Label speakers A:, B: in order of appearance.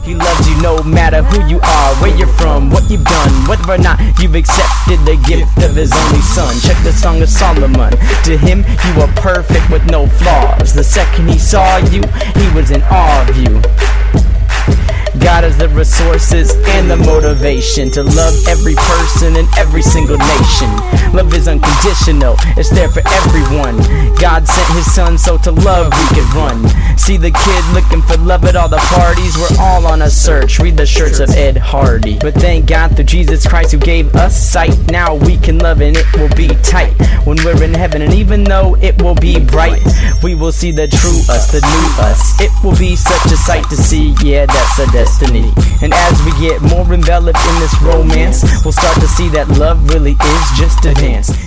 A: He loves you no matter who you are, where you're from, what you've done, whether or not you've accepted the gift of his only son. Check the Song of Solomon. To him you are perfect with no flaws. The second he saw you, he was in awe of you. God has the resources and the motivation to love every person in every single nation. Love is unconditional, it's there for everyone. God sent his son so to love we could run. See the kid looking for love at all the parties. We're all on a search, read the shirts of Ed Hardy. But thank God through Jesus Christ who gave us sight. Now we can love and it will be tight when we're in heaven. And even though it will be bright, we will see the true us, the new us. It will be such a sight to see, yeah, that's a destiny. And as we get more enveloped in this romance, we'll start to see that love really is just a dance.